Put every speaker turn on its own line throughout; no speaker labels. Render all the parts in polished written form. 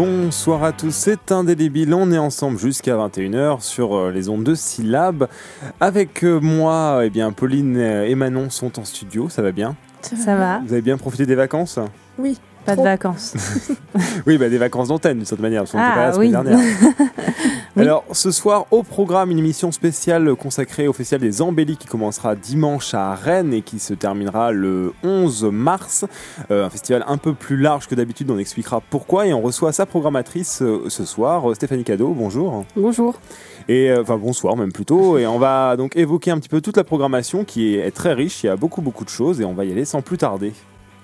Bonsoir à tous, c'est Indélébile, on est ensemble jusqu'à 21h sur les ondes de Syllab. Avec moi, Pauline et Manon sont en studio, ça va bien ?
Ça va.
Vous avez bien profité des vacances ?
Oui, pas de vacances.
Oui, des vacances d'antenne d'une certaine manière, parce qu'on n'était pas là la
oui.
semaine dernière.
Oui.
Alors, ce soir, au programme, une émission spéciale consacrée au Festival des Embellis qui commencera dimanche à Rennes et qui se terminera le 11 mars. Un festival un peu plus large que d'habitude, on expliquera pourquoi. Et on reçoit sa programmatrice ce soir, Stéphanie Cadeau. Bonjour.
Bonjour.
Et bonsoir même plutôt. Et on va donc évoquer un petit peu toute la programmation qui est très riche. Il y a beaucoup de choses et on va y aller sans plus tarder.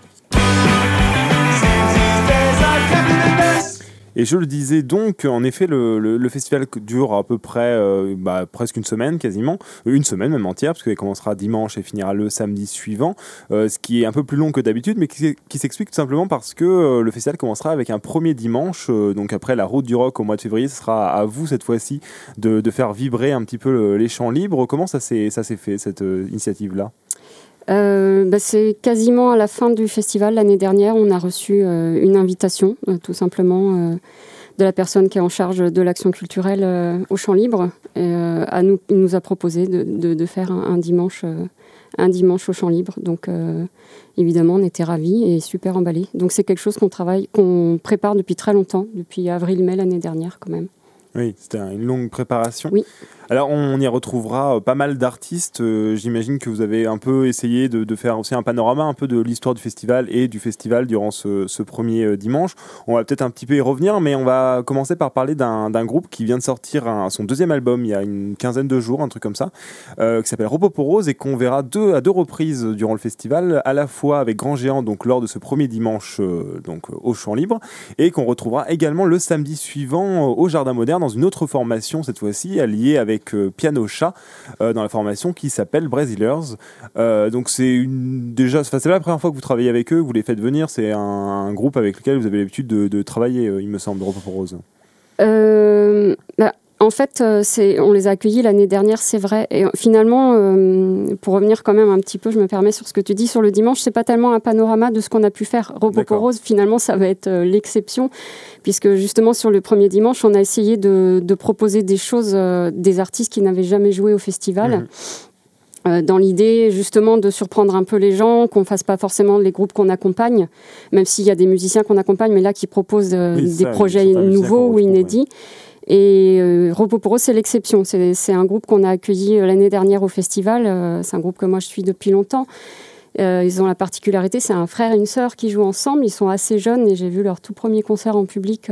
Et je le disais donc, en effet, le festival dure à peu près presque une semaine quasiment, une semaine même entière, parce qu'il commencera dimanche et finira le samedi suivant, ce qui est un peu plus long que d'habitude, mais qui s'explique tout simplement parce que le festival commencera avec un premier dimanche, donc après la route du rock au mois de février, ce sera à vous cette fois-ci de faire vibrer un petit peu les champs libres. Comment ça s'est fait, cette initiative-là ?
C'est quasiment à la fin du festival l'année dernière, on a reçu une invitation tout simplement de la personne qui est en charge de l'action culturelle au Champ Libre. Il nous a proposé de faire un dimanche au Champ Libre. Donc évidemment on était ravis et super emballés. Donc c'est quelque chose qu'on prépare depuis très longtemps, depuis avril-mai l'année dernière quand même.
Oui, c'était une longue préparation.
Oui.
Alors, on y retrouvera pas mal d'artistes. J'imagine que vous avez un peu essayé de faire aussi un panorama un peu de l'histoire du festival et du festival durant ce premier dimanche. On va peut-être un petit peu y revenir, mais on va commencer par parler d'un groupe qui vient de sortir son deuxième album il y a une quinzaine de jours, un truc comme ça, qui s'appelle Ropoporose et qu'on verra à deux reprises durant le festival, à la fois avec Grand Géant, donc lors de ce premier dimanche au Champ Libre, et qu'on retrouvera également le samedi suivant au Jardin Moderne dans une autre formation, cette fois-ci alliée avec Piano Chat dans la formation qui s'appelle Brazilers. Donc c'est la première fois que vous travaillez avec eux, vous les faites venir, c'est un groupe avec lequel vous avez l'habitude de travailler, il me semble, Ropoporose.
En fait, on les a accueillis l'année dernière, c'est vrai. Et finalement, pour revenir quand même un petit peu, je me permets sur ce que tu dis sur le dimanche, c'est pas tellement un panorama de ce qu'on a pu faire. Ropoporose, finalement, ça va être l'exception, puisque justement sur le premier dimanche, on a essayé de proposer des choses, des artistes qui n'avaient jamais joué au festival. Dans l'idée justement de surprendre un peu les gens, qu'on ne fasse pas forcément les groupes qu'on accompagne, même s'il y a des musiciens qu'on accompagne, mais là qui proposent des projets nouveaux ou inédits. Et Ropoporose, c'est l'exception. C'est un groupe qu'on a accueilli l'année dernière au festival. C'est un groupe que moi, je suis depuis longtemps. Ils ont la particularité, c'est un frère et une sœur qui jouent ensemble. Ils sont assez jeunes et j'ai vu leur tout premier concert en public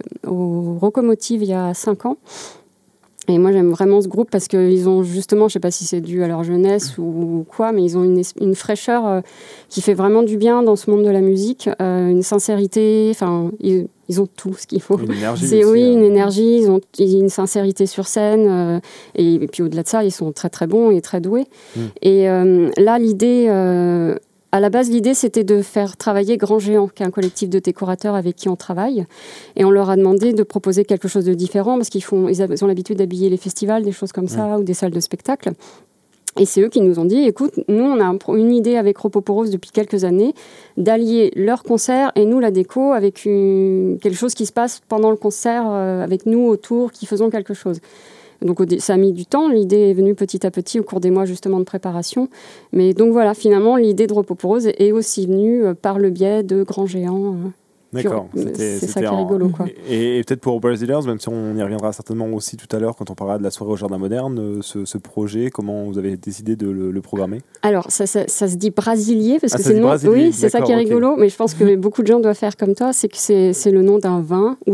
au Rocomotive il y a 5 ans. Et moi, j'aime vraiment ce groupe parce qu'ils ont justement, je ne sais pas si c'est dû à leur jeunesse ou quoi, mais ils ont une fraîcheur qui fait vraiment du bien dans ce monde de la musique, une sincérité, enfin, ils ont tout ce qu'il faut.
Une énergie.
Une énergie, ils ont une sincérité sur scène, et puis au-delà de ça, ils sont très très bons et très doués. Et là, l'idée... À la base, l'idée, c'était de faire travailler Grand Géant, qui est un collectif de décorateurs avec qui on travaille. Et on leur a demandé de proposer quelque chose de différent, parce qu'ils ont l'habitude d'habiller les festivals, des choses comme ça, ou des salles de spectacle. Et c'est eux qui nous ont dit, écoute, nous, on a une idée avec Ropoporose depuis quelques années, d'allier leur concert et nous, la déco, avec quelque chose qui se passe pendant le concert, avec nous autour, qui faisons quelque chose. Donc ça a mis du temps, l'idée est venue petit à petit au cours des mois justement de préparation. Mais donc voilà, finalement, l'idée de Ropoporose est aussi venue par le biais de Grand Géant.
D'accord,
c'est ça qui est rigolo, quoi.
Et peut-être pour Brazilers, même si on y reviendra certainement aussi tout à l'heure quand on parlera de la soirée au Jardin Moderne, ce projet, comment vous avez décidé de le programmer ?
Alors, ça se dit brasilier, parce que
c'est le nom.
Oui, c'est ça qui est rigolo, mais je pense que beaucoup de gens doivent faire comme toi, c'est que c'est le nom d'un vin ou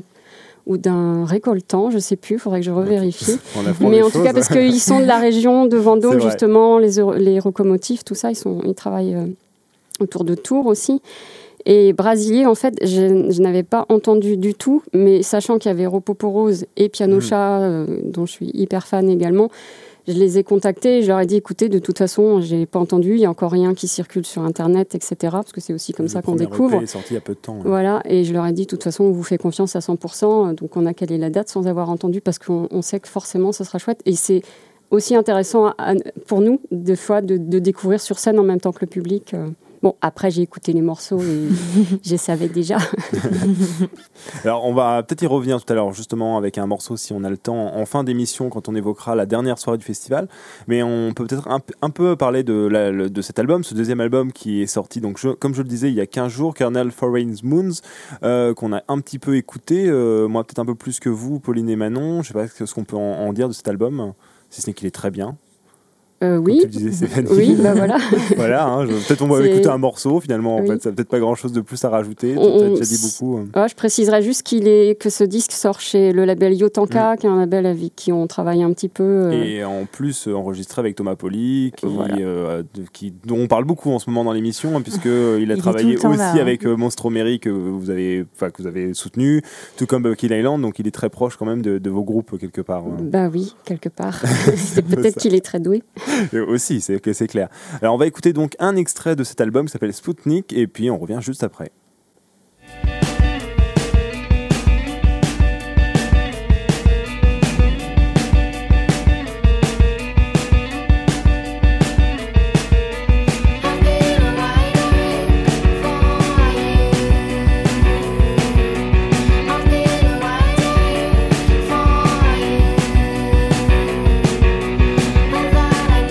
d'un récoltant, je ne sais plus, il faudrait que je revérifie. Mais en tout cas, parce qu'ils sont de la région de Vendôme, justement, les locomotives, tout ça, ils travaillent autour de Tours aussi. Et Brasilier, en fait, je n'avais pas entendu du tout, mais sachant qu'il y avait Ropoporose et Piano Chat, dont je suis hyper fan également, je les ai contactés et je leur ai dit, écoutez, de toute façon, je n'ai pas entendu, il n'y a encore rien qui circule sur Internet, etc. Parce que c'est aussi comme ça qu'on découvre.
Le premier EP est sorti il y a peu de temps.
Voilà, et je leur ai dit, de toute façon, on vous fait confiance à 100%, donc on a calé la date sans avoir entendu, parce qu'on sait que forcément, ça sera chouette. Et c'est aussi intéressant pour nous, des fois, de découvrir sur scène en même temps que le public. Bon, après, j'ai écouté les morceaux et je savais déjà.
Alors, on va peut-être y revenir tout à l'heure, justement, avec un morceau, si on a le temps, en fin d'émission, quand on évoquera la dernière soirée du festival. Mais on peut peut-être un peu parler de cet album, ce deuxième album qui est sorti, donc, comme je le disais, il y a 15 jours, Kernel Foreign Moons, qu'on a un petit peu écouté. Moi, peut-être un peu plus que vous, Pauline et Manon. Je ne sais pas ce qu'on peut en dire de cet album, si ce n'est qu'il est très bien.
Oui,
tu disais, Stéphanie.
Oui, bah voilà.
Voilà, hein, peut-être on va écouter un morceau finalement. En fait, ça n'a peut-être pas grand-chose de plus à rajouter. Tu as déjà dit beaucoup.
Je préciserai juste que ce disque sort chez le label Yotanka, qui est un label avec qui on travaille un petit peu.
Et en plus enregistré avec Thomas Poli, dont on parle beaucoup en ce moment dans l'émission, hein, puisqu'il a travaillé aussi avec Monstromery que vous avez soutenu, tout comme Kill Island, donc il est très proche quand même de vos groupes quelque part.
Bah oui, quelque part. C'est peut-être qu'il est très doué.
Aussi, c'est clair. Alors on va écouter donc un extrait de cet album qui s'appelle Sputnik et puis on revient juste après.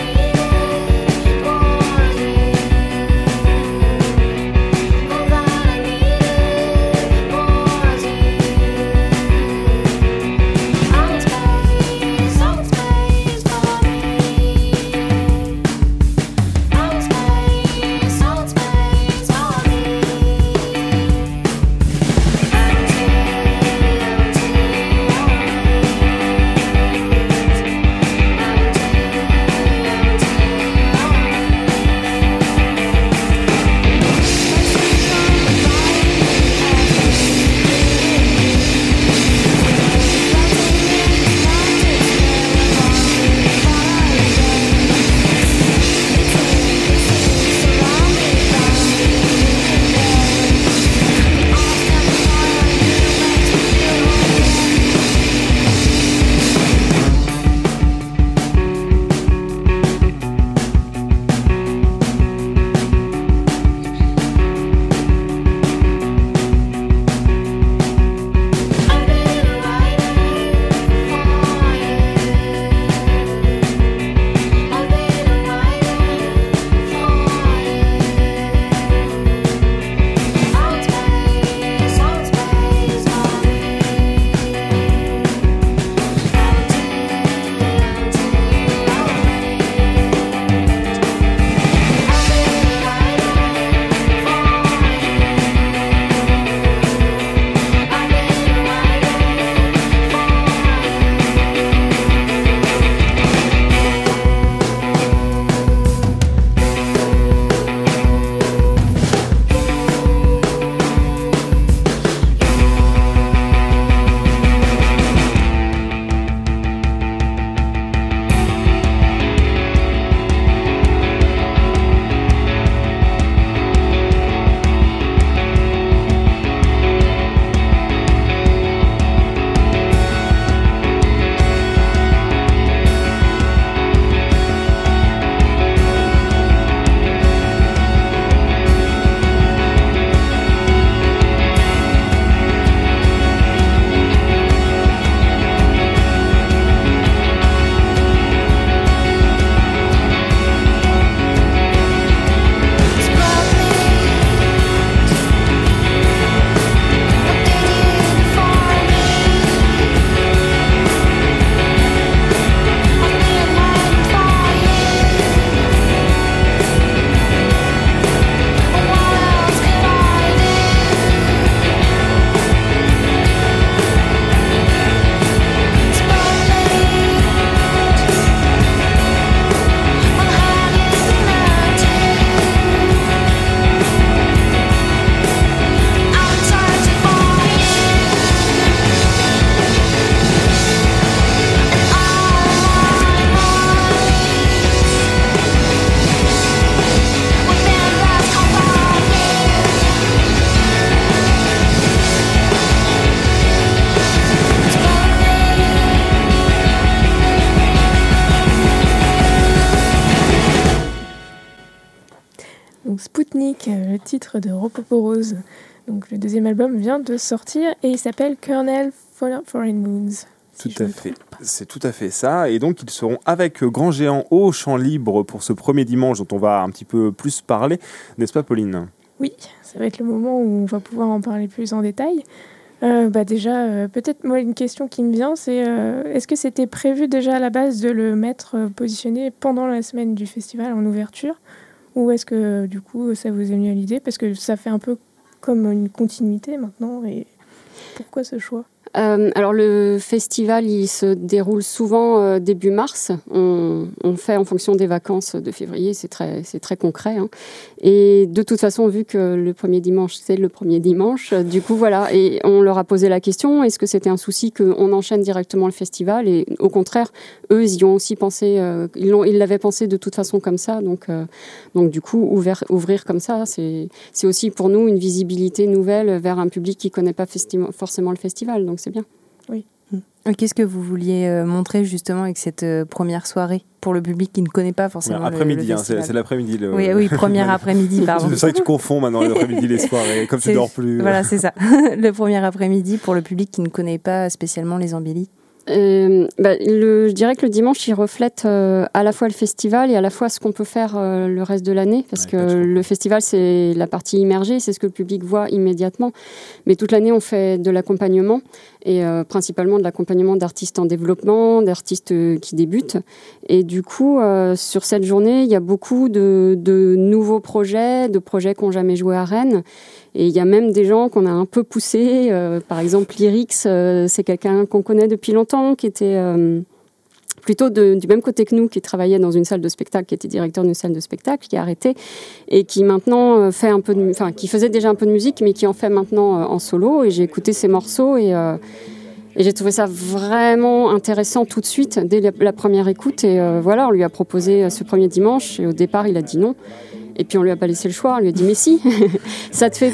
That Donc Spoutnik, le titre de Ropoporose. Donc le deuxième album vient de sortir et il s'appelle Kernel Foreign Moons.
Tout à fait. C'est tout à fait ça. Et donc, ils seront avec Grand Géant au Champ Libre pour ce premier dimanche dont on va un petit peu plus parler. N'est-ce pas, Pauline ?
Oui, ça va être le moment où on va pouvoir en parler plus en détail. Déjà, peut-être moi, une question qui me vient, c'est est-ce que c'était prévu déjà à la base de le mettre positionné pendant la semaine du festival en ouverture ? Ou est-ce que, du coup, ça vous est venu à l'idée ? Parce que ça fait un peu comme une continuité maintenant. Et pourquoi ce choix ?
Alors le festival, il se déroule souvent début mars. On fait en fonction des vacances de février, c'est très concret. Hein. Et de toute façon, vu que le premier dimanche, c'est le premier dimanche, du coup voilà. Et on leur a posé la question, est-ce que c'était un souci qu'on enchaîne directement le festival ? Et au contraire, eux, ils y ont aussi pensé, ils l'avaient pensé de toute façon comme ça. Donc du coup, ouvrir comme ça, c'est aussi pour nous une visibilité nouvelle vers un public qui ne connaît pas forcément le festival. Donc c'est bien.
Oui.
Qu'est-ce que vous vouliez montrer justement avec cette première soirée pour le public qui ne connaît pas forcément
après-midi,
le festival.
C'est l'après-midi.
Oui, première après-midi, pardon.
C'est vrai que tu confonds maintenant l'après-midi, les soirées, comme tu dors plus.
Voilà, c'est ça. Le premier après-midi pour le public qui ne connaît pas spécialement les Embellis.
Je dirais que le dimanche, il reflète à la fois le festival et à la fois ce qu'on peut faire le reste de l'année, parce que le festival, c'est la partie immergée, c'est ce que le public voit immédiatement. Mais toute l'année, on fait de l'accompagnement, et principalement de l'accompagnement d'artistes en développement, d'artistes qui débutent. Et du coup, sur cette journée, il y a beaucoup de nouveaux projets, de projets qui n'ont jamais joué à Rennes. Et il y a même des gens qu'on a un peu poussés. Par exemple, Lyrix, c'est quelqu'un qu'on connaît depuis longtemps, qui était plutôt du même côté que nous, qui travaillait dans une salle de spectacle, qui était directeur d'une salle de spectacle, qui a arrêté et qui maintenant fait qui faisait déjà un peu de musique, mais qui en fait maintenant en solo. Et j'ai écouté ses morceaux et j'ai trouvé ça vraiment intéressant tout de suite, dès la première écoute. Et on lui a proposé ce premier dimanche. Et au départ, il a dit non. Et puis on lui a pas laissé le choix, on lui a dit mais si, ça te fait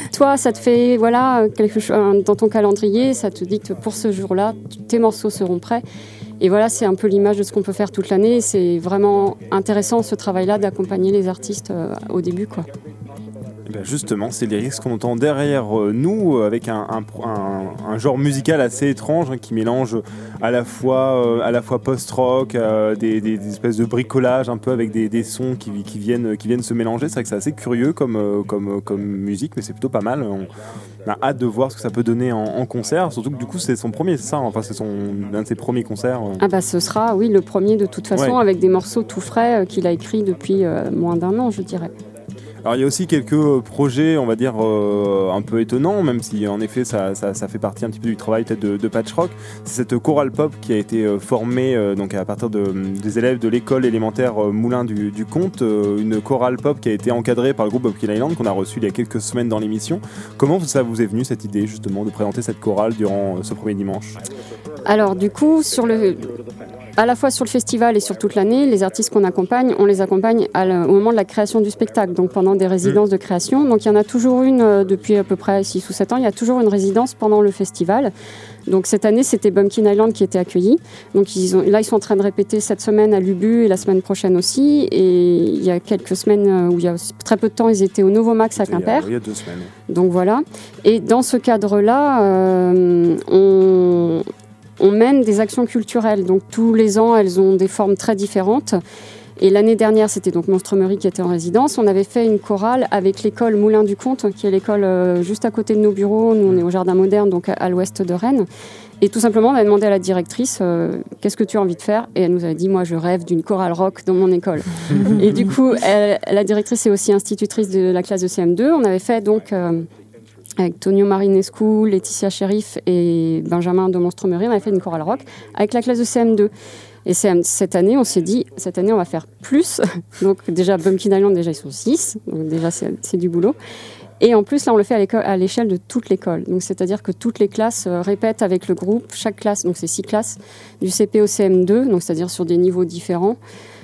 quelque chose dans ton calendrier, ça te dit que pour ce jour-là, tes morceaux seront prêts. Et voilà, c'est un peu l'image de ce qu'on peut faire toute l'année. C'est vraiment intéressant ce travail-là d'accompagner les artistes au début, quoi.
Justement, c'est Lyrix qu'on entend derrière nous, avec un genre musical assez étrange qui mélange à la fois post-rock, des espèces de bricolage un peu avec des sons qui viennent se mélanger. C'est vrai que c'est assez curieux comme musique, mais c'est plutôt pas mal. On a hâte de voir ce que ça peut donner en concert, surtout que du coup c'est son premier, c'est ça, enfin c'est l'un de ses premiers concerts.
Ce sera le premier de toute façon, avec des morceaux tout frais qu'il a écrits depuis moins d'un an, je dirais.
Alors il y a aussi quelques projets, on va dire, un peu étonnants, même si en effet ça fait partie un petit peu du travail peut-être de Patch Rock. C'est cette chorale pop qui a été formée donc à partir des élèves de l'école élémentaire Moulin du Comte, une chorale pop qui a été encadrée par le groupe Bumpkin Island qu'on a reçu il y a quelques semaines dans l'émission. Comment ça vous est venu cette idée justement de présenter cette chorale durant ce premier dimanche ? Alors du coup, à la fois sur le festival et sur toute l'année, les artistes qu'on accompagne, on les accompagne au moment de la création du spectacle, donc pendant des résidences de création. Donc il y en a toujours une depuis à peu près 6 ou 7 ans, il y a toujours une résidence pendant le festival. Donc cette année, c'était Bumpkin Island qui était accueilli. Donc ils sont en train de répéter cette semaine à l'Ubu et la semaine prochaine aussi. Et il y a quelques semaines où il y a très peu de temps, ils étaient au Novo Max à Quimper. Il y a 2 semaines.
Donc voilà. Et dans ce cadre-là, on mène des actions culturelles. Donc tous les ans, elles ont des formes très différentes. Et l'année dernière, c'était donc Monstremerie qui était en résidence. On avait fait une chorale avec l'école Moulin du Comte, qui est l'école juste à côté de nos bureaux. Nous, on est au Jardin Moderne, donc à l'ouest de Rennes. Et tout simplement, on a demandé à la directrice qu'est-ce que tu as envie de faire ? Et elle nous a dit, moi, je rêve d'une chorale rock dans mon école. Et du coup, la directrice est aussi institutrice de la classe de CM2. On avait fait donc avec Tonio Marinescu, Laetitia Sheriff et Benjamin de Monstremerie, on avait fait une chorale rock avec la classe de CM2. Et cette année, on s'est dit, on va faire plus. Donc déjà, Bumpkin Island, déjà, ils sont 6. Donc déjà, c'est du boulot. Et en plus, là, on le fait à l'échelle de toute l'école. Donc c'est-à-dire que toutes les classes répètent avec le groupe. Chaque classe, donc c'est 6 classes, du CP au CM2, donc c'est-à-dire sur des niveaux différents.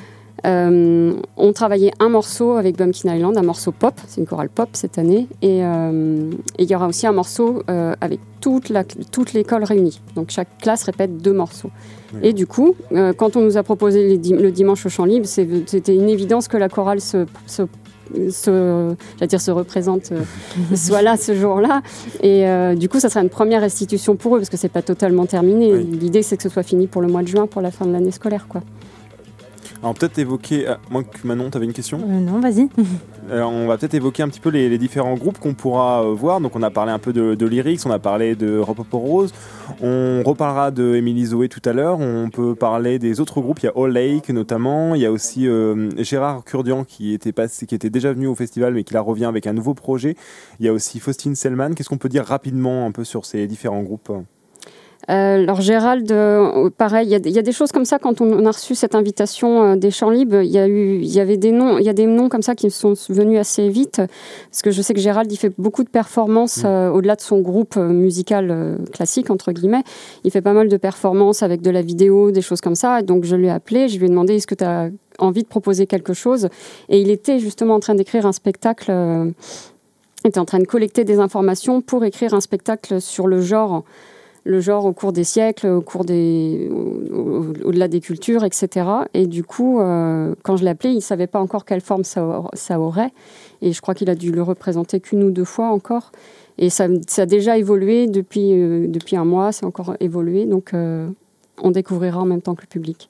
On travaillait un morceau avec Bumpkin Island, un morceau pop, c'est une chorale pop cette année, et il y aura aussi un morceau avec toute l'école réunie. Donc chaque classe répète 2 morceaux. Oui. Et du coup, quand on nous a proposé le dimanche au Champ Libre, c'était une évidence que la chorale se se représente, soit là ce jour-là. Et du coup, ça sera une première restitution pour eux, parce que c'est pas totalement terminé. Oui. L'idée, c'est que ce soit fini pour le mois de juin, pour la fin de l'année scolaire, quoi.
Alors peut-être évoquer, moi Manon, tu avais une question ?
Non, vas-y.
On va peut-être évoquer un petit peu les différents groupes qu'on pourra voir. Donc on a parlé un peu de Lyrics, on a parlé de Ropopo Rose, on reparlera de Émilie Zoé tout à l'heure, on peut parler des autres groupes, il y a All Lake notamment, il y a aussi Gérard Kurdian qui était déjà venu au festival mais qui là revient avec un nouveau projet, il y a aussi Faustine Selman. Qu'est-ce qu'on peut dire rapidement un peu sur ces différents groupes ?
Alors Gérald, pareil, il y a des choses comme ça quand on a reçu cette invitation des Chants Libres. Il y avait des noms comme ça qui sont venus assez vite, parce que je sais que Gérald il fait beaucoup de performances au-delà de son groupe musical classique entre guillemets. Il fait pas mal de performances avec de la vidéo, des choses comme ça. Et donc je lui ai appelé, je lui ai demandé est-ce que tu as envie de proposer quelque chose, et il était justement en train d'écrire un spectacle. Il était en train de collecter des informations pour écrire un spectacle sur le genre au cours des siècles, au-delà des cultures, etc. Et du coup, quand je l'ai appelé, il ne savait pas encore quelle forme ça aurait. Et je crois qu'il a dû le représenter qu'une ou deux fois encore. Et ça a déjà évolué depuis un mois, c'est encore évolué. Donc, on découvrira en même temps que le public.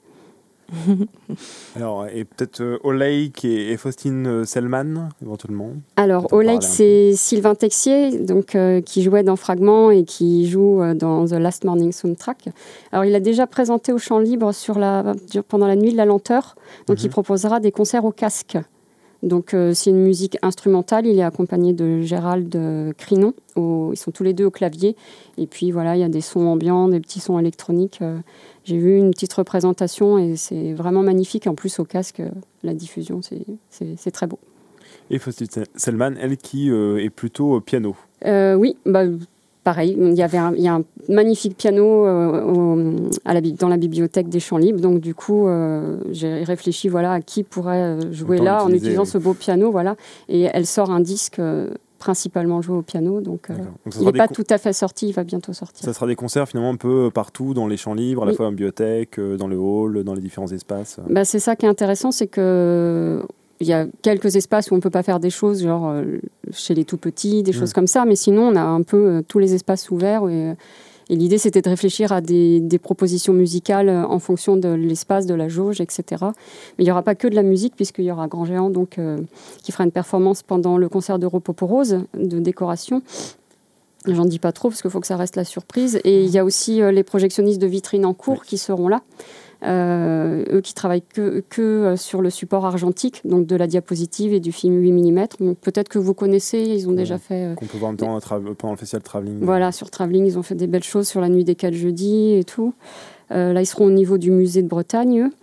Alors, et peut-être Olaïk et Faustine Selman, éventuellement.
Alors, Olaïk, c'est Sylvain Texier, donc, qui jouait dans Fragments et qui joue dans The Last Morning Soundtrack. Alors, il a déjà présenté au Chant Libre pendant la Nuit de la Lenteur, donc il proposera des concerts au casque. Donc, c'est une musique instrumentale. Il est accompagné de Gérald Crinon. Ils sont tous les deux au clavier. Et puis, voilà, il y a des sons ambiants, des petits sons électroniques. J'ai vu une petite représentation et c'est vraiment magnifique. En plus, au casque, la diffusion, c'est très beau. Et
Faustine Selman, elle qui est plutôt piano.
Oui, pareil. Il y a un magnifique piano dans la bibliothèque des Chants Libres. Donc, du coup, j'ai réfléchi à qui pourrait jouer là en utilisant ce beau piano. Voilà. Et elle sort un disque principalement joué au piano. Donc il n'est pas tout à fait sorti, il va bientôt sortir.
Ça sera des concerts finalement un peu partout dans les Chants Libres, à la fois en bibliothèque, dans le hall, dans les différents espaces.
C'est ça qui est intéressant, c'est que il y a quelques espaces où on ne peut pas faire des choses, genre chez les tout petits, des choses comme ça, mais sinon on a un peu tous les espaces ouverts. Et l'idée, c'était de réfléchir à des propositions musicales en fonction de l'espace, de la jauge, etc. Mais il n'y aura pas que de la musique, puisqu'il y aura Grand Géant qui fera une performance pendant le concert de Ropopo Rose, de décoration. J'en dis pas trop, parce qu'il faut que ça reste la surprise. Et il y a aussi les projectionnistes de vitrine en cours qui seront là. Eux qui travaillent que sur le support argentique, donc de la diapositive et du film 8 mm. Donc peut-être que vous connaissez, ils ont déjà fait...
qu'on peut voir en même temps pendant le festival Travelling.
Voilà, sur Travelling, ils ont fait des belles choses sur la nuit des 4 jeudis et tout. Là, ils seront au niveau du musée de Bretagne, eux.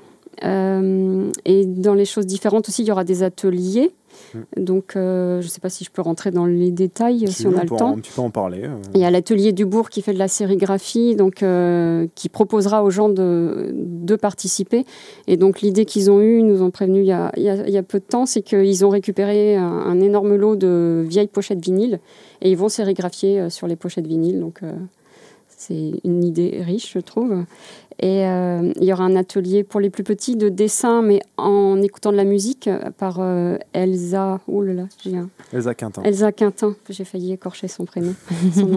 Et dans les choses différentes aussi, il y aura des ateliers. Donc, je ne sais pas si je peux rentrer dans les détails, si on a le temps.
Tu peux en parler.
Il y a l'atelier Dubourg qui fait de la sérigraphie, donc, qui proposera aux gens de participer. Et donc, l'idée qu'ils ont eue, ils nous ont prévenu il y a peu de temps, c'est qu'ils ont récupéré un énorme lot de vieilles pochettes vinyles et ils vont sérigraphier sur les pochettes vinyles. Donc, c'est une idée riche, je trouve. Et il y aura un atelier pour les plus petits de dessin, mais en écoutant de la musique, par Elsa... Oh là là,
Elsa Quintin.
Elsa Quintin, j'ai failli écorcher son prénom, son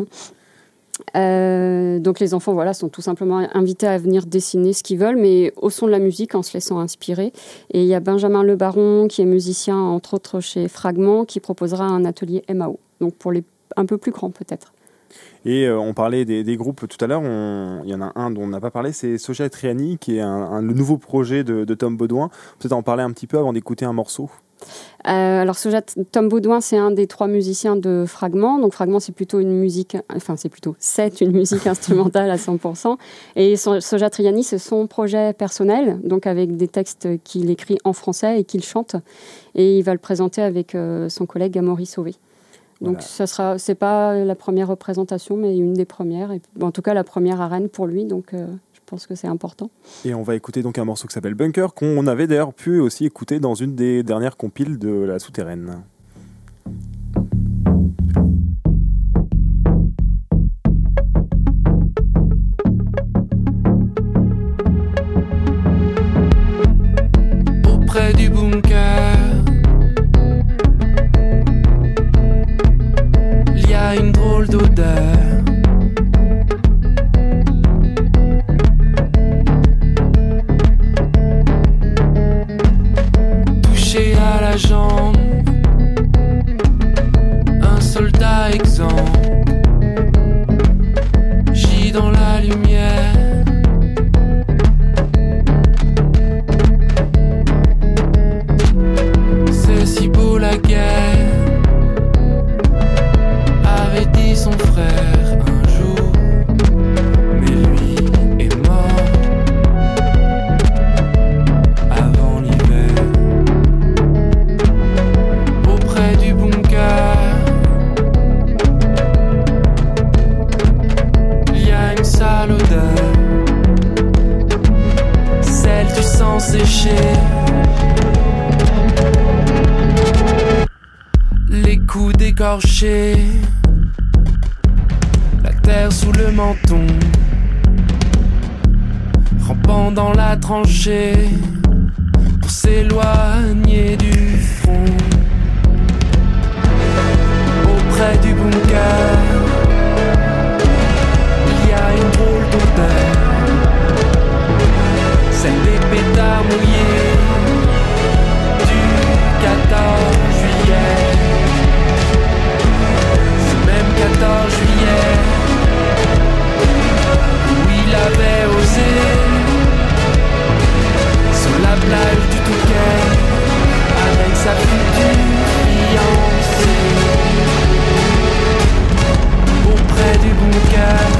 nom. Donc les enfants sont tout simplement invités à venir dessiner ce qu'ils veulent, mais au son de la musique, en se laissant inspirer. Et il y a Benjamin Le Baron, qui est musicien, entre autres chez Fragments, qui proposera un atelier MAO, donc pour les un peu plus grands peut-être.
Et on parlait des groupes tout à l'heure, il y en a un dont on n'a pas parlé, c'est Soja Triani, qui est le nouveau projet de Tom Baudouin. Peut-être en parler un petit peu avant d'écouter un morceau.
Alors Tom Baudouin, c'est un des 3 musiciens de Fragments. Donc Fragments, c'est une musique instrumentale à 100%. Et Soja Triani, c'est son projet personnel, donc avec des textes qu'il écrit en français et qu'il chante. Et il va le présenter avec son collègue Amaury Sauvé. Donc c'est pas la première représentation, mais une des premières. Et, en tout cas, la première à Rennes pour lui. Donc je pense que c'est important.
Et on va écouter donc un morceau qui s'appelle Bunker, qu'on avait d'ailleurs pu aussi écouter dans une des dernières compiles de La Souterraine.
Auprès du bunker, coudes écorchés, la terre sous le menton, rampant dans la tranchée pour s'éloigner du front. Auprès du bunker, il y a une drôle d'odeur, celle des pétards mouillés du 14 juillet. Ce même 14 juillet où il avait osé sur la plage du Touquet avec sa future fiancée. Auprès du bunker,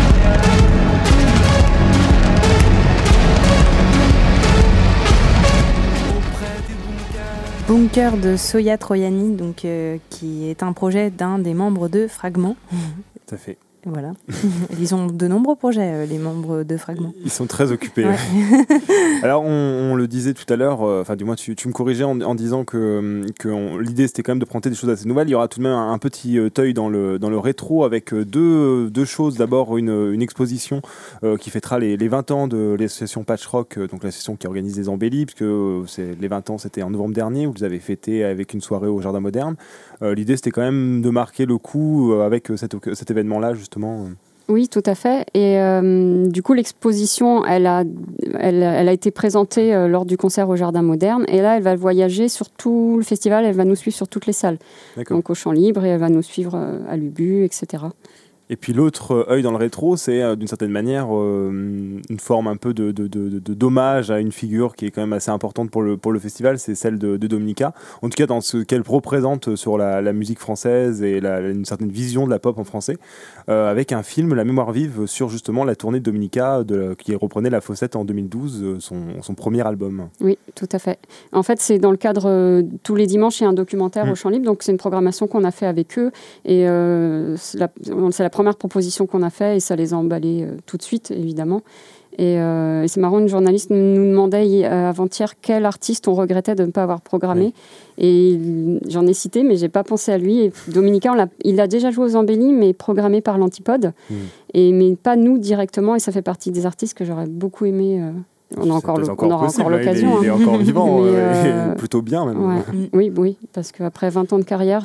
Bunker de Soya Troiani, donc, qui est un projet d'un des membres de Fragment.
Tout à fait.
Voilà. Ils ont de nombreux projets, les membres de Fragment.
Ils sont très occupés.
Ouais.
Alors, on le disait tout à l'heure, enfin, du moins, tu me corrigeais en disant que l'idée, c'était quand même de présenter des choses assez nouvelles. Il y aura tout de même un petit œil dans le rétro avec deux choses. D'abord, une exposition qui fêtera les 20 ans de l'association Patch Rock, donc l'association qui organise les embellis, puisque les 20 ans, c'était en novembre dernier. Vous les avez fêtés avec une soirée au Jardin Moderne. L'idée, c'était quand même de marquer le coup avec cet événement-là, justement.
Oui, tout à fait. Et du coup, l'exposition, elle a été présentée lors du concert au Jardin Moderne. Et là, elle va voyager sur tout le festival. Elle va nous suivre sur toutes les salles.
D'accord.
Donc au Champ Libre, et elle va nous suivre à l'Ubu, etc.
Et puis l'autre œil dans le rétro, c'est d'une certaine manière une forme un peu de d'hommage à une figure qui est quand même assez importante pour le festival, c'est celle de Dominica. En tout cas, dans ce qu'elle représente sur la musique française et une certaine vision de la pop en français, avec un film, La Mémoire vive, sur justement la tournée de Dominica, qui reprenait La Fossette en 2012, son premier album.
Oui, tout à fait. En fait, c'est dans le cadre, tous les dimanches, il y a un documentaire au Champ Libre, donc c'est une programmation qu'on a fait avec eux, et c'est la première proposition qu'on a fait et ça les a emballés tout de suite, évidemment. Et c'est marrant, une journaliste nous demandait avant-hier quel artiste on regrettait de ne pas avoir programmé. Oui. Et j'en ai cité, mais je n'ai pas pensé à lui. Et Dominica, il a déjà joué aux Embellis, mais programmé par l'Antipode, mais pas nous directement. Et ça fait partie des artistes que j'aurais beaucoup aimé. On aura encore l'occasion.
Il est encore vivant, et plutôt bien même.
Ouais. Oui, parce qu'après 20 ans de carrière,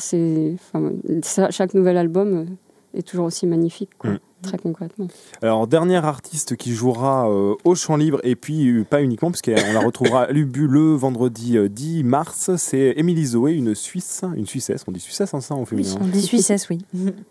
chaque nouvel album est toujours aussi magnifique, quoi. Très concrètement.
Alors, dernier artiste qui jouera au Champ Libre, et puis pas uniquement, parce qu'on la retrouvera à l'Ubu le vendredi 10 mars, c'est Émilie Zoé, une Suissesse. On dit Suissesse, hein, ça, en féminin.
Oui, on dit Suissesse, oui.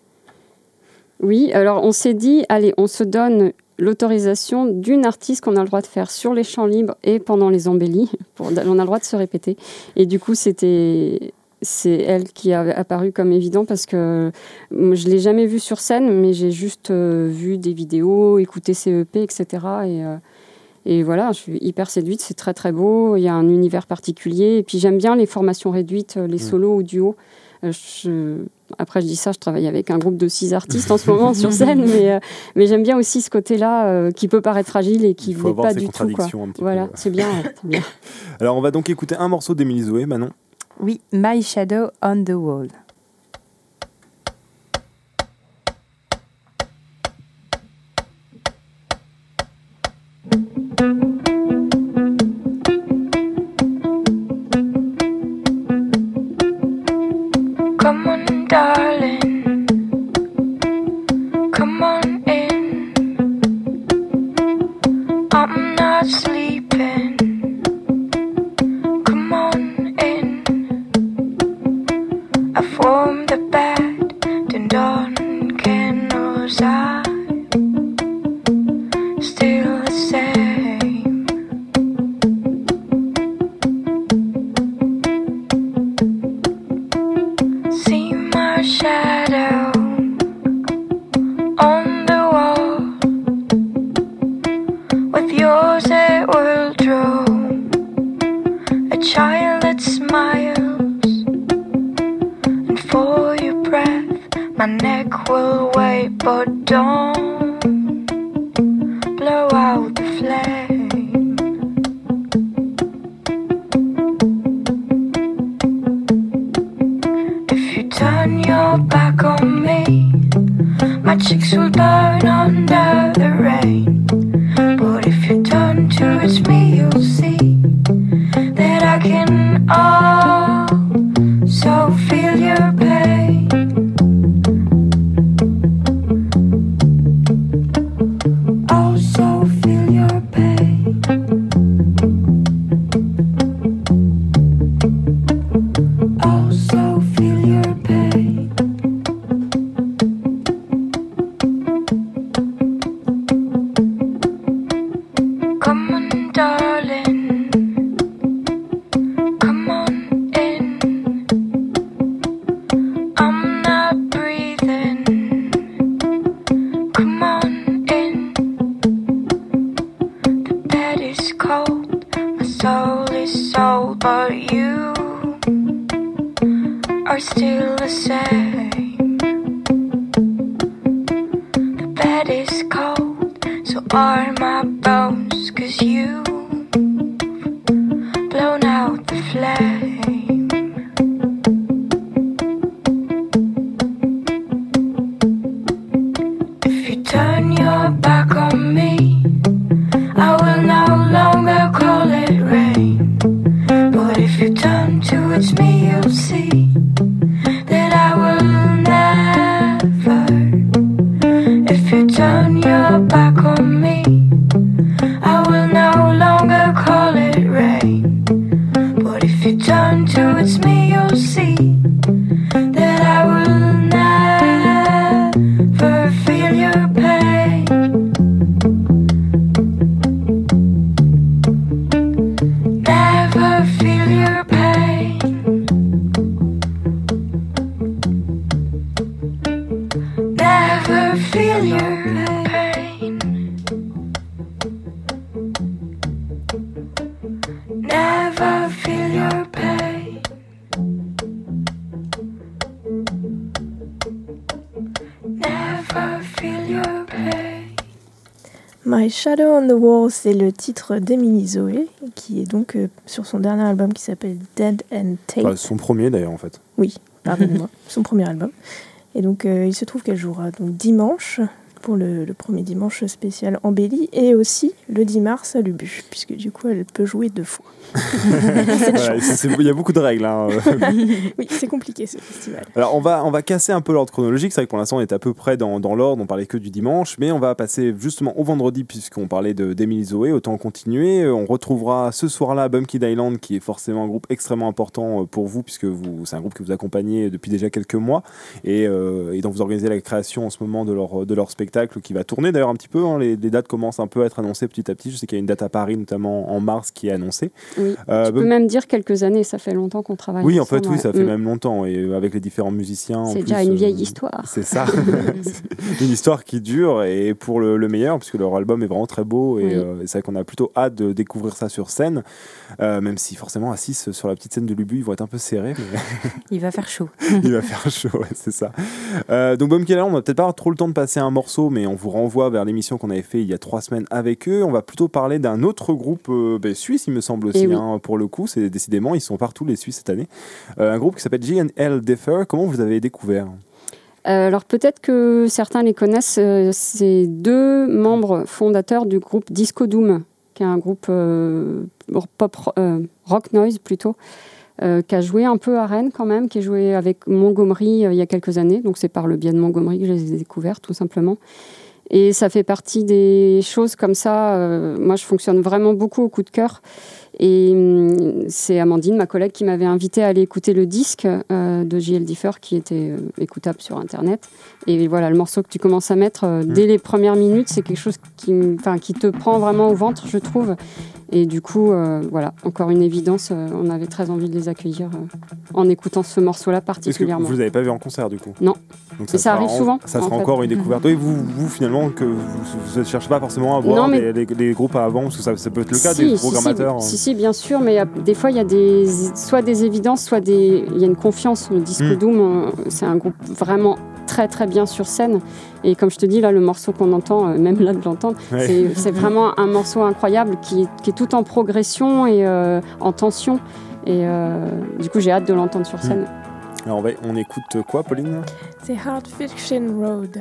Oui, alors on s'est dit, allez, on se donne l'autorisation d'une artiste qu'on a le droit de faire sur les Champs Libres et pendant les embellis. On a le droit de se répéter. Et du coup, c'est elle qui a apparu comme évident parce que je ne l'ai jamais vue sur scène, mais j'ai juste vu des vidéos, écouté ses EP, etc. Et voilà, je suis hyper séduite, c'est très très beau, il y a un univers particulier. Et puis j'aime bien les formations réduites, les solos ou duos. Après, je dis ça, je travaille avec un groupe de 6 artistes en ce moment sur scène, mais j'aime bien aussi ce côté-là qui peut paraître fragile et qui n'est pas du tout. Voilà, c'est bien, c'est bien.
Alors, on va donc écouter un morceau d'Émilie Zoé, Manon.
Oui, My Shadow on the Wall.
Come on, darling, come on in. I'm not sleeping. Come on in. I've warmed the bed, turned on candles. I'm still the same. See my shadow on the wall. With yours it will draw a child that smiles. And for your breath my neck will wait. But don't blow out the flame. If you turn your back on me, my cheeks will burn under the rain. But if you turn towards me, you'll see that I can also feel your pain. Also feel your pain. Also feel your pain. Come on, darling. Come on in. I'm not breathing. Come on in. The bed is cold. My soul is sold, but you are still the same. The bed is cold, so are my bones, 'cause you've blown out the flame. If you turn your back on me, I will no longer call it rain. But if you turn towards me, you'll see that I will never. If you turn your back on me, I will no longer call it rain. But if you turn towards me, you'll see that I will never feel your pain. Never feel your pain. Never feel your pain. Never feel your pain. Never feel your pain.
My Shadow on the Wall, c'est le titre d'Emily Zoé, qui est donc sur son dernier album qui s'appelle Dead and Tape.
Bah, son premier d'ailleurs en fait.
Oui, pardonnez-moi, son premier album. Et donc il se trouve qu'elle jouera donc dimanche, pour le premier dimanche spécial Embellie, et aussi le 10 mars à Lubu, puisque du coup elle peut jouer 2 fois.
Il y a beaucoup de règles. Hein.
Oui, c'est compliqué ce festival.
Alors on va casser un peu l'ordre chronologique. C'est vrai que pour l'instant on est à peu près dans l'ordre. On parlait que du dimanche, mais on va passer justement au vendredi puisqu'on parlait d'Emily Zoé. Autant continuer. On retrouvera ce soir-là Bumpkid Island, qui est forcément un groupe extrêmement important pour vous, puisque c'est un groupe que vous accompagnez depuis déjà quelques mois et dont vous organisez la création en ce moment de leur spectacle qui va tourner d'ailleurs un petit peu. Hein. Les dates commencent un peu à être annoncées petit à petit. Je sais qu'il y a une date à Paris notamment en mars qui est annoncée.
Oui, tu peux même dire quelques années, ça fait longtemps qu'on travaille
oui,
ensemble.
En fait, oui, ça fait même longtemps, et avec les différents musiciens.
C'est déjà une vieille histoire.
C'est ça, c'est une histoire qui dure, et pour le meilleur, puisque leur album est vraiment très beau, et c'est vrai qu'on a plutôt hâte de découvrir ça sur scène, même si forcément à 6 sur la petite scène de Lubu, ils vont être un peu serrés. Mais...
Il va faire chaud.
Il va faire chaud, ouais, c'est ça. Donc Bumpkid Island, on va peut-être pas avoir trop le temps de passer un morceau, mais on vous renvoie vers l'émission qu'on avait fait il y a 3 semaines avec eux. On va plutôt parler d'un autre groupe suisse, il me semble aussi, hein, pour le coup. C'est décidément, ils sont partout les Suisses cette année. Un groupe qui s'appelle J&L Defer. Comment vous avez découvert ?
Alors peut-être que certains les connaissent. C'est 2 membres fondateurs du groupe Disco Doom, qui est un groupe pop rock noise plutôt, qui a joué un peu à Rennes quand même, qui a joué avec Montgomery il y a quelques années. Donc c'est par le biais de Montgomery que je les ai découverts tout simplement. Et ça fait partie des choses comme ça. Moi, je fonctionne vraiment beaucoup au coup de cœur. Et c'est Amandine, ma collègue, qui m'avait invité à aller écouter le disque de J.L. Differ, qui était écoutable sur Internet. Et voilà, le morceau que tu commences à mettre dès les premières minutes, c'est quelque chose qui te prend vraiment au ventre, je trouve. Et du coup, voilà, encore une évidence, on avait très envie de les accueillir en écoutant ce morceau-là particulièrement.
Est-ce que vous ne les avez pas vus en concert, du coup ?
Non.
Donc
ça arrive souvent.
Ça sera encore une découverte. Oui, vous finalement, que vous ne cherchez pas forcément à voir les groupes à avant, parce que ça peut être le cas des programmateurs.
Si, bien sûr, mais des fois, il y a soit des évidences, soit il y a une confiance. Le Disco Doom, c'est un groupe vraiment très très bien sur scène, et comme je te dis là, le morceau qu'on entend, même là de l'entendre, c'est vraiment un morceau incroyable qui est tout en progression et en tension, et du coup j'ai hâte de l'entendre sur scène.
Alors on écoute quoi, Pauline ?
C'est Hard Fiction Road.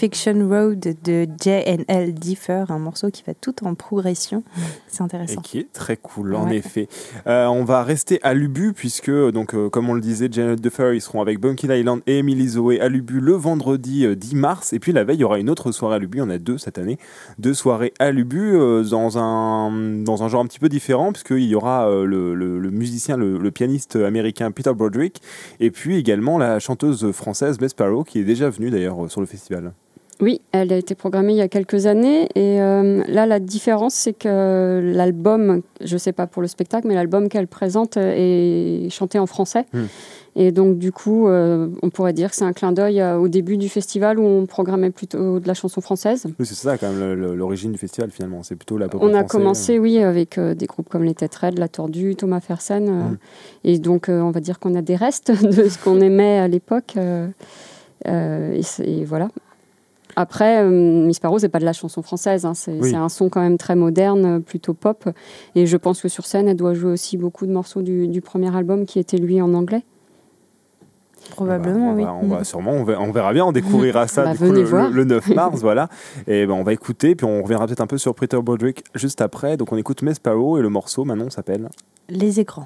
Fiction Road de J&L Differ, un morceau qui va tout en progression. C'est intéressant.
Et qui est très cool, en effet. On va rester à l'Ubu, puisque, comme on le disait, J&L Differ, ils seront avec Bunky Island et Emily Zoé à l'Ubu le vendredi 10 mars. Et puis la veille, il y aura une autre soirée à l'Ubu. Il y en a 2 cette année. 2 soirées à l'Ubu dans un genre un petit peu différent, puisqu'il y aura le musicien, le pianiste américain Peter Broderick, et puis également la chanteuse française Bess Sparrow, qui est déjà venue d'ailleurs sur le festival.
Oui, elle a été programmée il y a quelques années et là la différence c'est que l'album, je ne sais pas pour le spectacle, mais l'album qu'elle présente est chanté en français. Et donc du coup on pourrait dire que c'est un clin d'œil au début du festival où on programmait plutôt de la chanson française.
Oui, c'est ça quand même l'origine du festival finalement, c'est plutôt la pop en
français. On a commencé avec des groupes comme les Têtes Raides, La Tordue, Thomas Fersen et donc on va dire qu'on a des restes de ce qu'on aimait à l'époque et voilà. Après, Miss Sparrow, c'est pas de la chanson française, hein. C'est un son quand même très moderne, plutôt pop. Et je pense que sur scène, elle doit jouer aussi beaucoup de morceaux du premier album qui était lui en anglais.
Probablement, oui.
On verra bien, on découvrira ça le 9 mars, voilà. Et on va écouter, puis on reviendra peut-être un peu sur Peter Broderick juste après. Donc on écoute Miss Sparrow et le morceau, Manon, s'appelle
Les écrans.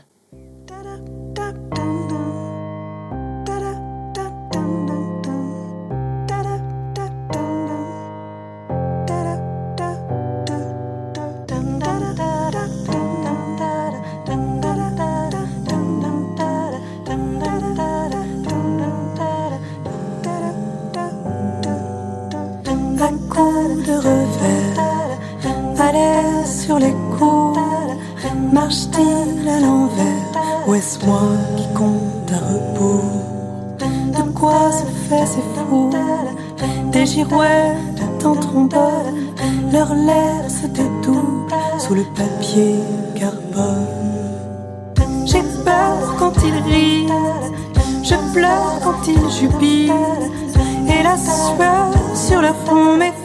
De revers, à l'aise sur les cours, marche-t-il à l'envers, ou est-ce moi qui compte à rebours? De quoi se fait ces fous? Des girouettes en trombone, leurs lèvres se dédoublent sous le papier carbone. J'ai peur quand ils rient, je pleure quand ils jubilent, et la sueur sur leur front m'effraie.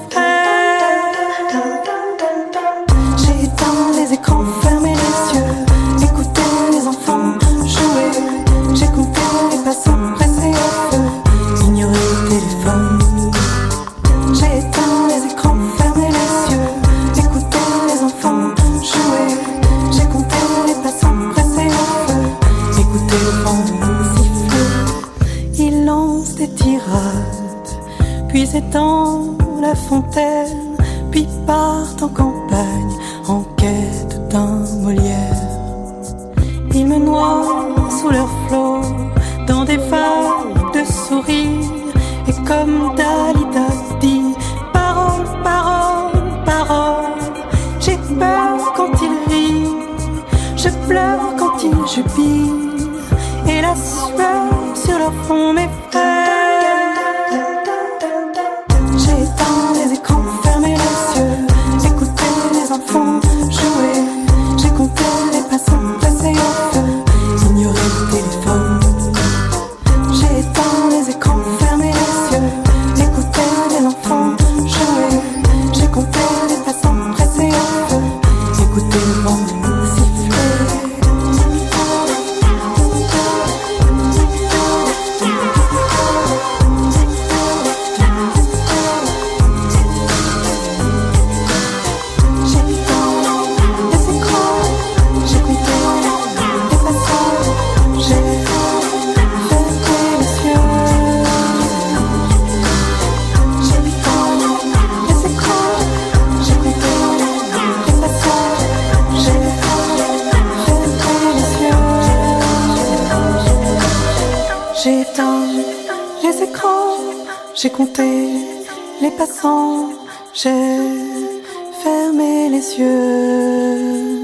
J'ai éteint les écrans, fermé les yeux, écouté les enfants jouer. J'ai compté les passants pressés au feu, ignoré le téléphone. J'ai éteint les écrans, fermé les yeux, écouté les enfants jouer. J'ai compté les passants pressés au feu, écouté le vent siffler. Il lance des tirades, puis étend la fontaine, puis partent en campagne en quête d'un Molière. Ils me noient sous leurs flots, dans des vagues de sourires, et comme Dalida dit, parole, parole, parole. J'ai peur quand ils rient, je pleure quand ils jubilent, et la sueur sur leur front m'effraie. J'ai compté les passants, j'ai fermé les yeux.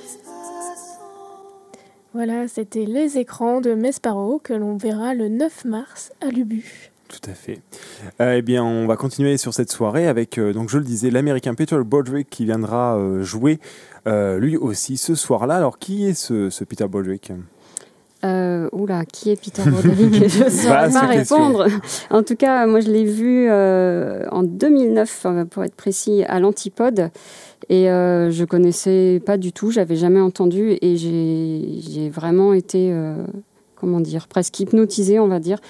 Voilà, c'était Les Écrans de Miss Sparrow que l'on verra le 9 mars à l'Ubu.
Tout à fait. Eh bien, on va continuer sur cette soirée avec, donc je le disais, l'Américain Peter Broderick qui viendra jouer lui aussi ce soir-là. Alors, qui est ce Peter Broderick ?
Qui est Peter Broderick? Je ne saurais pas répondre. En tout cas, moi, je l'ai vu en 2009, pour être précis, à l'Antipode. Et je ne connaissais pas du tout, j'avais jamais entendu. Et j'ai vraiment été comment dire, presque hypnotisé, on va dire.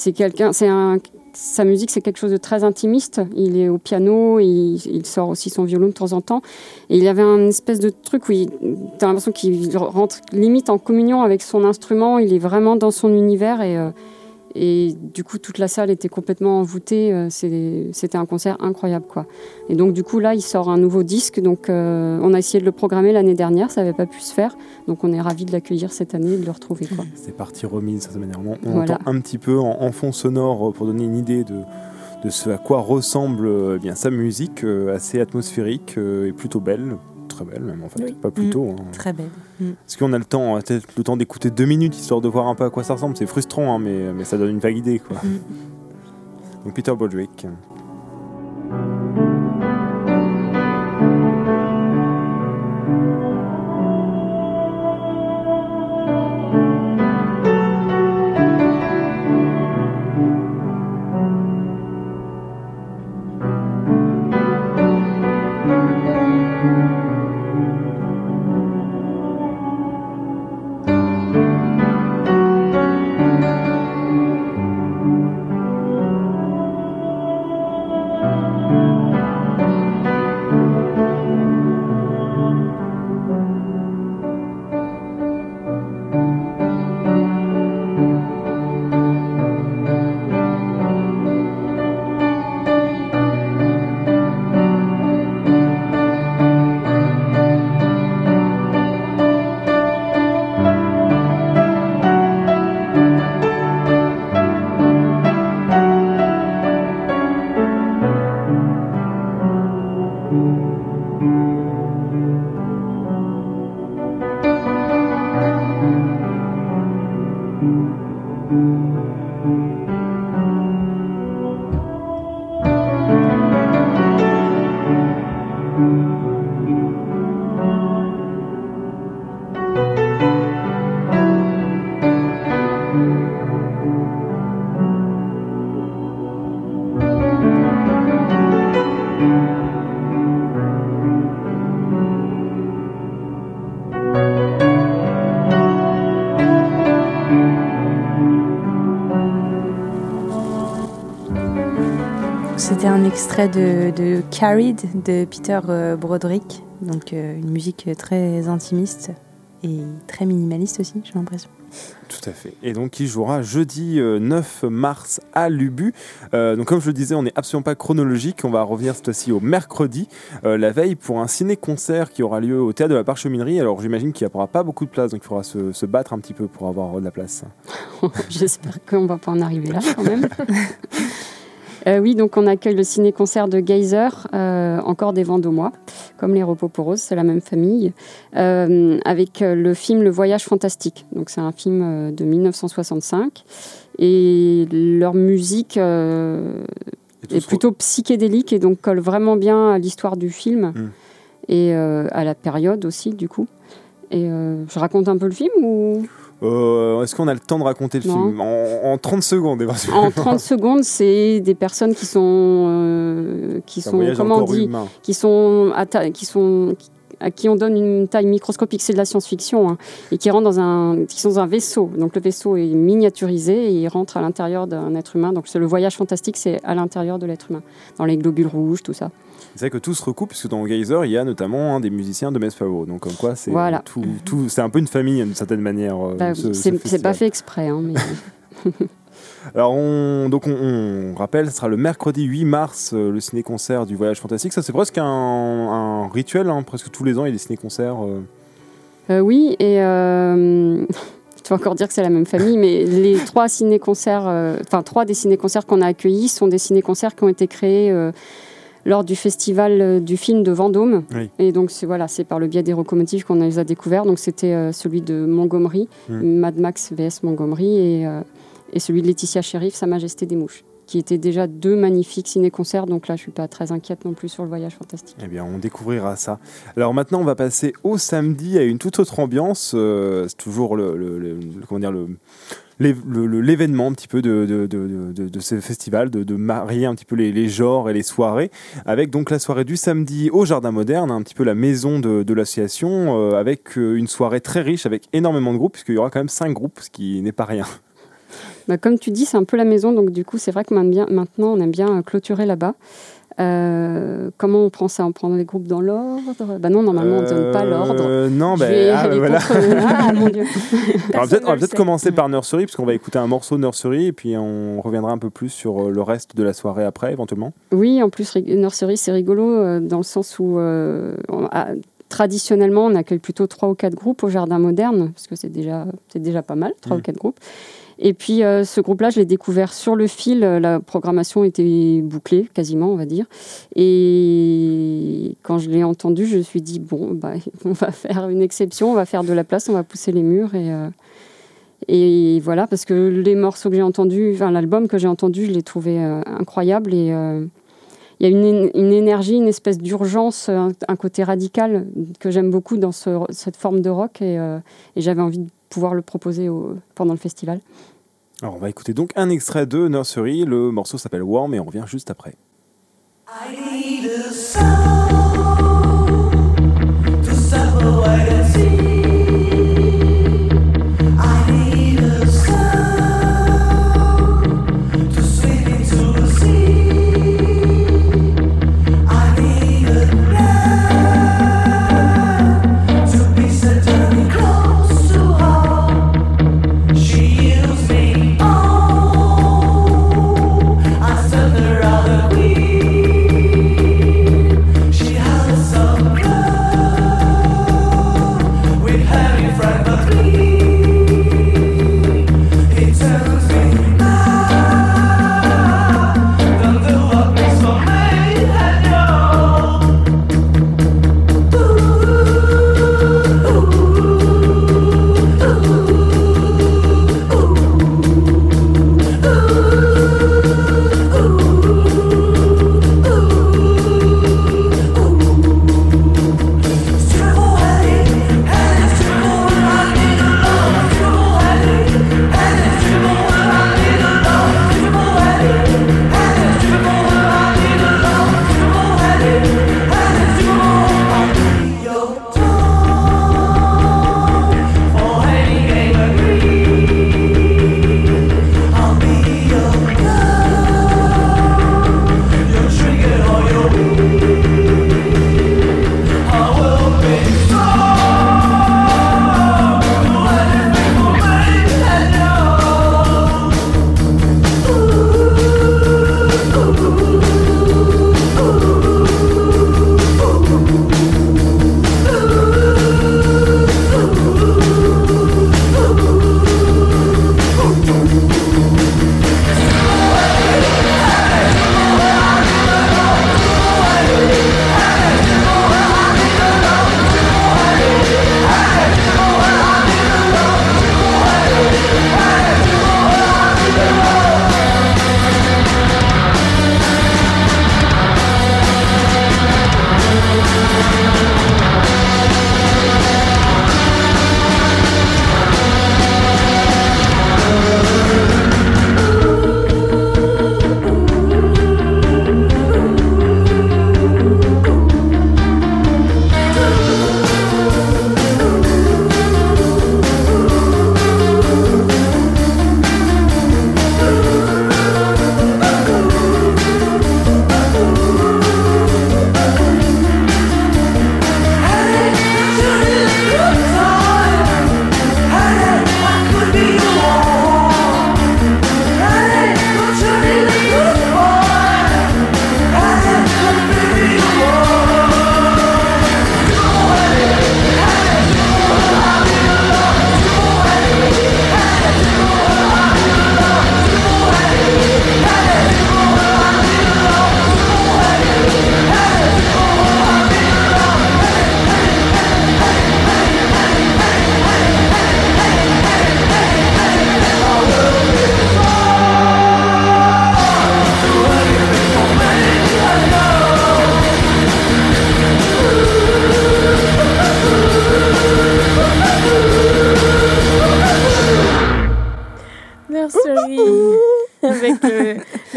Sa musique, c'est quelque chose de très intimiste. Il est au piano, il sort aussi son violon de temps en temps. Et il y avait un espèce de truc où tu as l'impression qu'il rentre limite en communion avec son instrument. Il est vraiment dans son univers et du coup, toute la salle était complètement envoûtée. C'était un concert incroyable, quoi. Et donc, du coup, là, il sort un nouveau disque. Donc, on a essayé de le programmer l'année dernière. Ça n'avait pas pu se faire. Donc, on est ravis de l'accueillir cette année et de le retrouver, quoi.
C'est parti remise, de cette manière. On entend un petit peu en fond sonore pour donner une idée de ce à quoi ressemble bien sa musique, assez atmosphérique et plutôt belle. Très belle même en fait,
Oui.
pas plus tôt. Hein.
Très belle.
Est-ce qu'on a peut-être le temps d'écouter 2 minutes histoire de voir un peu à quoi ça ressemble? C'est frustrant, hein, mais ça donne une vague idée, quoi. Donc Peter Broderick.
C'était un extrait de Carried de Peter Broderick, donc une musique très intimiste et très minimaliste aussi, j'ai l'impression.
Tout à fait. Et donc qui jouera jeudi 9 mars à l'Ubu. Donc comme je le disais, on n'est absolument pas chronologique. On va revenir cette fois-ci au mercredi, la veille, pour un ciné-concert qui aura lieu au Théâtre de la Parcheminerie. Alors j'imagine qu'il n'y aura pas beaucoup de place, donc il faudra se battre un petit peu pour avoir de la place.
J'espère qu'on ne va pas en arriver là quand même. Oui, donc on accueille le ciné-concert de Geyser, encore des Vendômois, comme les Repos pour Rose, c'est la même famille, avec le film Le Voyage Fantastique. Donc c'est un film de 1965 et leur musique est plutôt psychédélique et donc colle vraiment bien à l'histoire du film et à la période aussi du coup. Et je raconte un peu le film ou...
Est-ce qu'on a le temps de raconter le film en 30 secondes
En 30 secondes, c'est des personnes qui sont comment on dit, à qui on donne une taille microscopique, c'est de la science-fiction, hein, et qui rentrent qui sont dans un vaisseau. Donc le vaisseau est miniaturisé et ils rentrent à l'intérieur d'un être humain. Donc c'est le voyage fantastique, c'est à l'intérieur de l'être humain, dans les globules rouges, tout ça.
C'est vrai que tout se recoupe, puisque dans Geyser, il y a notamment des musiciens de Mesphawo. Donc, comme quoi, c'est tout, c'est un peu une famille, d'une certaine manière.
C'est pas fait exprès. Hein, mais...
Alors, on rappelle, ce sera le mercredi 8 mars, le ciné-concert du Voyage Fantastique. Ça, c'est presque un rituel. Hein, presque tous les ans, il y a des ciné-concerts.
Oui, et... tu vas encore dire que c'est la même famille, mais les 3 ciné-concerts, trois des ciné-concerts qu'on a accueillis sont des ciné-concerts qui ont été créés... lors du festival du film de Vendôme. Oui. Et donc, c'est par le biais des locomotives qu'on les a découverts. Donc, c'était celui de Montgomery, Mad Max vs Montgomery, et celui de Laetitia Sheriff, Sa Majesté des Mouches, qui étaient déjà 2 magnifiques ciné-concerts. Donc là, je ne suis pas très inquiète non plus sur le Voyage Fantastique.
Eh bien, on découvrira ça. Alors maintenant, on va passer au samedi à une toute autre ambiance. C'est toujours l'événement un petit peu de ce festival, de marier un petit peu les genres et les soirées, avec donc la soirée du samedi au Jardin Moderne, un petit peu la maison de l'association, avec une soirée très riche, avec énormément de groupes, puisqu'il y aura quand même 5 groupes, ce qui n'est pas rien.
Bah, comme tu dis, c'est un peu la maison, donc du coup, c'est vrai que maintenant, on aime bien clôturer là-bas. Comment on prend ça? On prend les groupes dans l'ordre? Bah non, normalement, on ne donne pas l'ordre.
Non,
voilà. Ah, mon Dieu.
On va peut-être commencer par Nursery, parce qu'on va écouter un morceau de Nursery, et puis on reviendra un peu plus sur le reste de la soirée après, éventuellement.
Oui, en plus, Nursery, c'est rigolo, dans le sens où... traditionnellement, on accueille plutôt 3 ou 4 groupes au Jardin Moderne, parce que c'est déjà pas mal, 3 ou 4 groupes. Et puis, ce groupe-là, je l'ai découvert sur le fil. La programmation était bouclée, quasiment, on va dire. Et quand je l'ai entendu, je me suis dit, bon, on va faire une exception, on va faire de la place, on va pousser les murs. Et voilà, parce que les morceaux que j'ai entendus, l'album que j'ai entendu, je l'ai trouvé incroyable. Et il y a une énergie, une espèce d'urgence, un côté radical que j'aime beaucoup dans cette forme de rock. Et j'avais envie de pouvoir le proposer pendant le festival.
Alors on va écouter donc un extrait de Nursery. Le morceau s'appelle Warm et on revient juste après.
I need a sound to separate and see. I need a sound to swim into the sea. I need a love to be certainly close to her. She heals me. Oh, I stand her other queen. She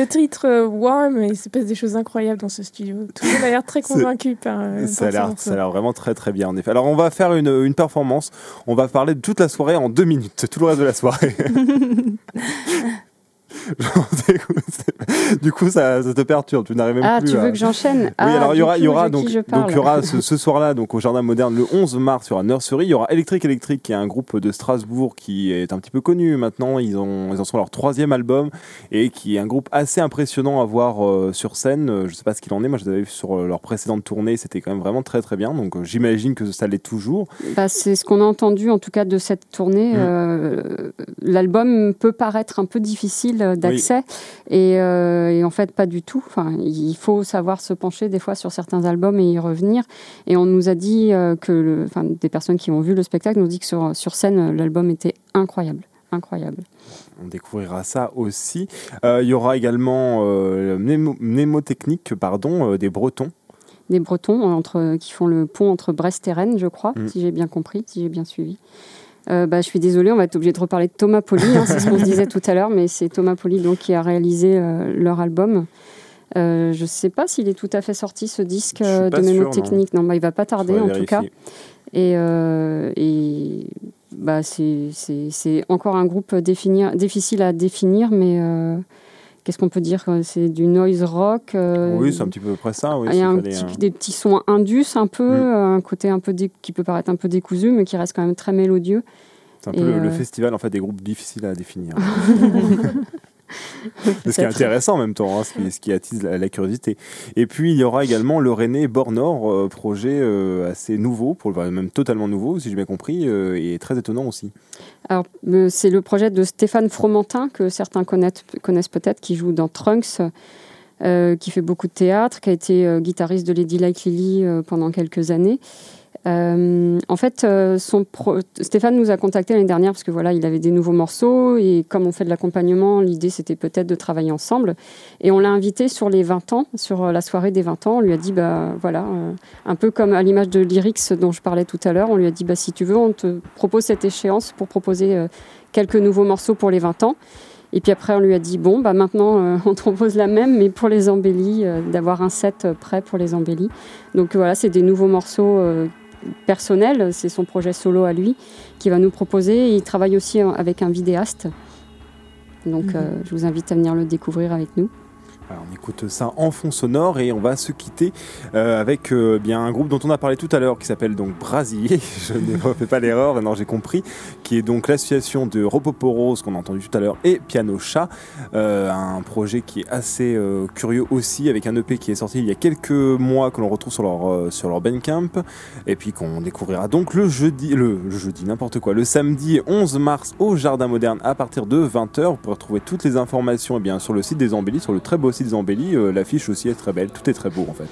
titre Warm, il se passe des choses incroyables dans ce studio. Tout le monde a l'air très convaincu par
ça a l'air vraiment très très bien en effet. Alors on va faire une performance, on va parler de toute la soirée en 2 minutes, tout le reste de la soirée. Du coup, ça te perturbe. Tu n'arrives même plus.
Tu veux que j'enchaîne?
Oui, alors il y aura ce soir-là, donc au Jardin Moderne, le 11 mars, il y aura Nursery. Il y aura Electric, qui est un groupe de Strasbourg qui est un petit peu connu maintenant. Ils en sont à leur 3e album et qui est un groupe assez impressionnant à voir sur scène. Je ne sais pas ce qu'il en est. Moi, je les avais vu sur leur précédente tournée. C'était quand même vraiment très très bien. Donc j'imagine que ça l'est toujours.
C'est ce qu'on a entendu en tout cas de cette tournée. L'album peut paraître un peu difficile d'accès et en fait pas du tout. Enfin, il faut savoir se pencher des fois sur certains albums et y revenir. Et on nous a dit des personnes qui ont vu le spectacle nous ont dit que sur scène l'album était incroyable.
On découvrira ça aussi. Il y aura également Mnémotechnique, des Bretons.
Des Bretons qui font le pont entre Brest et Rennes, je crois, si j'ai bien compris, si j'ai bien suivi. Je suis désolée, on va être obligé de reparler de Thomas Poli, c'est ce qu'on se disait tout à l'heure, mais c'est Thomas Poli donc, qui a réalisé leur album. Je ne sais pas s'il est tout à fait sorti, ce disque de Mnémotechnique. Non, il ne va pas tarder en tout cas. Et c'est encore un groupe difficile à définir, mais qu'est-ce qu'on peut dire? C'est du noise rock.
Oui, c'est un petit peu près ça. Oui,
il y a des petits sons indus un peu, un côté un peu qui peut paraître un peu décousu, mais qui reste quand même très mélodieux.
C'est un peu le festival en fait, des groupes difficiles à définir. Ce qui est intéressant en même temps, ce qui attise la curiosité. Et puis il y aura également le René Bord-Nord, projet assez nouveau, même totalement nouveau si j'ai bien compris, et très étonnant aussi.
Alors c'est le projet de Stéphane Fromentin que certains connaissent peut-être, qui joue dans Trunks, qui fait beaucoup de théâtre, qui a été guitariste de Lady Like Lily pendant quelques années. En fait, Stéphane nous a contacté l'année dernière parce que voilà, il avait des nouveaux morceaux et comme on fait de l'accompagnement, l'idée c'était peut-être de travailler ensemble. Et on l'a invité sur les 20 ans, sur la soirée des 20 ans. On lui a dit, un peu comme à l'image de Lyrics dont je parlais tout à l'heure, on lui a dit, si tu veux, on te propose cette échéance pour proposer quelques nouveaux morceaux pour les 20 ans. Et puis après, on lui a dit, maintenant, on te propose la même, mais pour les embellis, d'avoir un set prêt pour les embellis. Donc voilà, c'est des nouveaux morceaux personnel, c'est son projet solo à lui qui va nous proposer. Il travaille aussi avec un vidéaste, donc je vous invite à venir le découvrir avec nous.
Alors, on écoute ça en fond sonore et on va se quitter avec un groupe dont on a parlé tout à l'heure qui s'appelle donc Brasier, je ne fais pas l'erreur, maintenant j'ai compris, qui est donc l'association de Ropoporos qu'on a entendu tout à l'heure et Piano Chat, un projet qui est assez curieux aussi, avec un EP qui est sorti il y a quelques mois que l'on retrouve sur leur Bandcamp et puis qu'on découvrira donc le jeudi n'importe quoi, le samedi 11 mars au Jardin Moderne à partir de 20h. Vous pourrez retrouver toutes les informations sur le site des Embellis, sur le très beau site des Embellis. L'affiche aussi est très belle, tout est très beau en fait.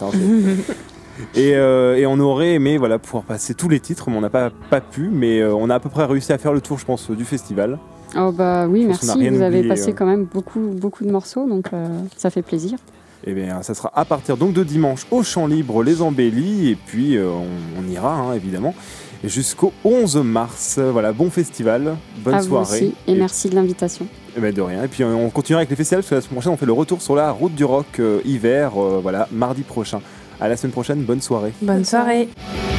Et on aurait aimé pouvoir passer tous les titres, mais on n'a pas pu, mais on a à peu près réussi à faire le tour, je pense, du festival.
Oh oui, merci, vous avez passé quand même beaucoup de morceaux, donc ça fait plaisir.
Eh bien, ça sera à partir donc de dimanche au Champ Libre, les Embellis, et puis on ira évidemment jusqu'au 11 mars. Voilà, bon festival, bonne soirée.
Vous aussi, et merci de l'invitation.
De rien. Et puis on continuera avec les festivals parce que la semaine prochaine on fait le retour sur la route du rock hiver, mardi prochain. À la semaine prochaine, bonne soirée.
Bonne soirée.